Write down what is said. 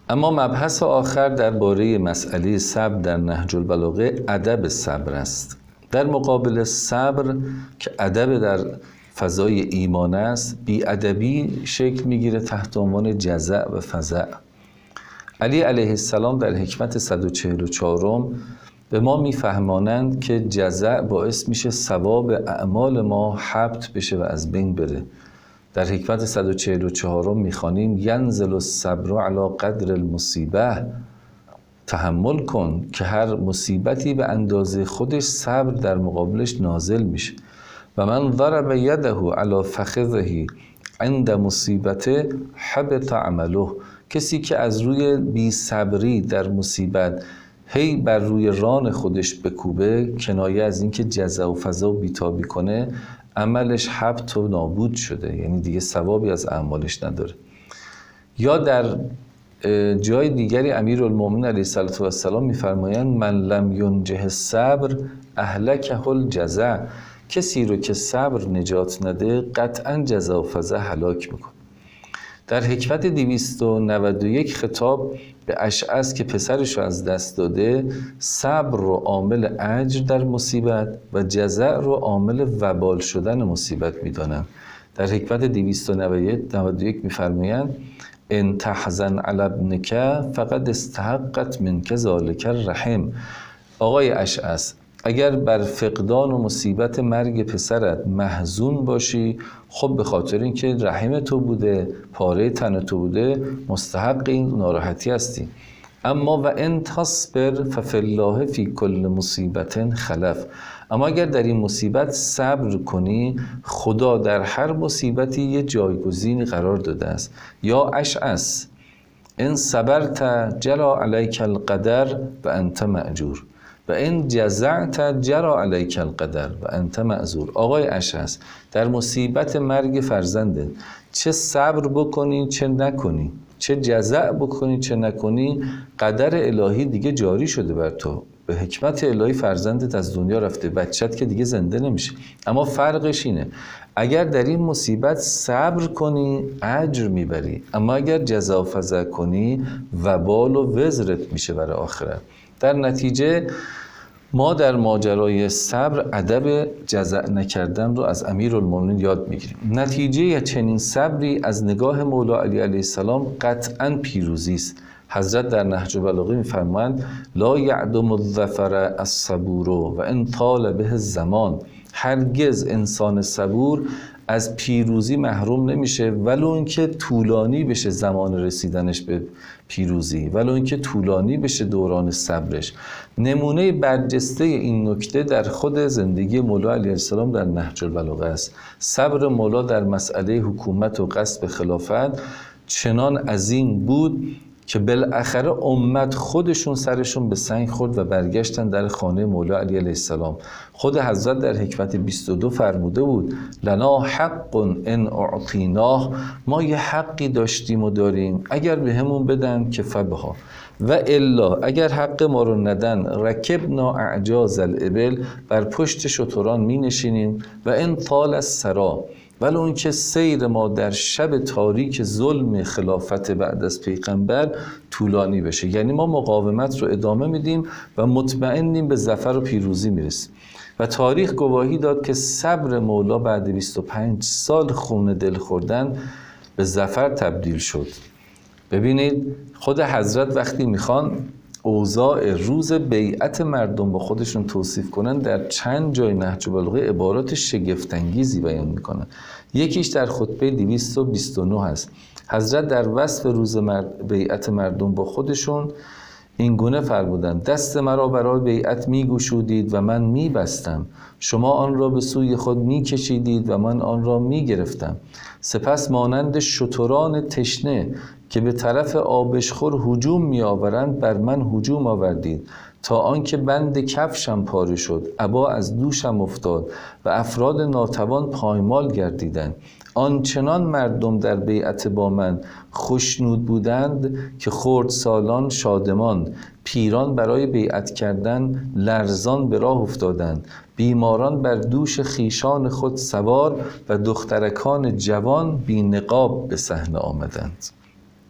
اما مبحث آخر درباره مسئله صبر در نهج البلاغه ادب صبر است. در مقابل صبر که ادب در فضای ایمان است، بی‌ادبی شکل میگیره تحت عنوان جزع و فزع. علی علیه السلام در حکمت 144 به ما میفهمانند که جزع باعث میشه ثواب اعمال ما حبط بشه و از بین بره. در حکمت 144 میخوانیم ینزل الصبر علی قدر المصیبه، تحمل کن که هر مصیبتی به اندازه خودش صبر در مقابلش نازل میشه. و من ضرب یده علی فخذه عند مصیبته حبط عمله، کسی که از روی بی صبری در مصیبت هی بر روی ران خودش بکوبه، کنایه از اینکه جزع و فزع و بیتابی کنه، عملش حبط و نابود شده، یعنی دیگه ثوابی از اعمالش نداره. یا در جای دیگری امیرالمومنین علیه السلام میفرمایند من لم ینجه الصبر اهلکه الجزع، کسی رو که صبر نجات نده قطعا جزع و فزع هلاک میکنه. در حکمت 291 خطاب به اشعث که پسرش رو از دست داده، صبر رو عامل اجر در مصیبت و جزع رو عامل وبال شدن مصیبت میدانم. در حکمت 291 میفرمایند ان تحزن علی ابنک فقد استحقت منک ذلک الرحم. آقای اشعث، اگر بر فقدان و مصیبت مرگ پسرت محزون باشی، خب به خاطر اینکه رحم تو بوده، پاره تن تو بوده، مستحق این ناراحتی هستی. اما و ان تصبر ففی الله فی کل مصیبت خلف، اما اگر در این مصیبت صبر کنی، خدا در هر مصیبتی یه جایگزینی قرار داده است. یا اشعث ان صبرت جرى علیک القدر و انت مأجور و این جزعت جرى علیک القدر و انت معذور. آقای اشعث، در مصیبت مرگ فرزنده چه صبر بکنی چه نکنی، چه جزع بکنی چه نکنی، قدر الهی دیگه جاری شده بر تو. به حکمت الهی فرزندت از دنیا رفته، بچت که دیگه زنده نمیشه. اما فرقش اینه اگر در این مصیبت صبر کنی اجر میبری، اما اگر جزع و فزع کنی وبال و وزرت میشه برای آخرت. در نتیجه ما در ماجرای صبر ادب جزع نکردن رو از امیرالمومنین یاد میگیریم. نتیجه چنین صبری از نگاه مولا علی علیه السلام قطعاً پیروزی است. حضرت در نهج البلاغه میفرمایند لا یعدم الظفر الصبور و ان طال به الزمان، هرگز انسان صبور از پیروزی محروم نمیشه ولو اینکه طولانی بشه زمان رسیدنش به پیروزی، ولو اینکه طولانی بشه دوران صبرش. نمونه برجسته این نکته در خود زندگی مولا علیه السلام در نهج البلاغه است. صبر مولا در مسئله حکومت و غصب خلافت چنان عظیم بود که بالاخره امت خودشون سرشون به سنگ خورد و برگشتن در خانه مولا علی علیه السلام. خود حضرت در حکمت 22 فرموده بود لنا حق ان اعطیناه، ما یه حقی داشتیم و داریم، اگر به همون بدن که فبها، و الا اگر حق ما رو ندن رکبنا اعجاز الابل، بر پشت شتران می نشینیم، و ان طال السرا، ولی اون که سیر ما در شب تاریک ظلم خلافت بعد از پیغمبر طولانی بشه، یعنی ما مقاومت رو ادامه میدیم و مطمئنیم به ظفر و پیروزی میرسیم. و تاریخ گواهی داد که صبر مولا بعد 25 سال خون دل خوردن به ظفر تبدیل شد. ببینید خود حضرت وقتی میخوان اوضاع روز بیعت مردم با خودشون توصیف کنن، در چند جای نهج البلاغه عبارات شگفت‌انگیزی بیان میکنن. یکیش در خطبه 229 هست. حضرت در وصف روز بیعت مردم با خودشون این گونه فرمودند دست مرا برای بیعت میگشودید و من میبستم، شما آن را به سوی خود میکشیدید و من آن را میگرفتم. سپس مانند شتران تشنه که به طرف آبشخور هجوم میآورند بر من هجوم آوردید تا آنکه بند کفشم پاره شد، عبا از دوشم افتاد و افراد ناتوان پایمال گردیدند. آنچنان مردم در بیعت با من خوشنود بودند که خردسالان شادمان، پیران برای بیعت کردن لرزان به راه افتادند، بیماران بر دوش خیشان خود سوار و دخترکان جوان بی نقاب به صحنه آمدند.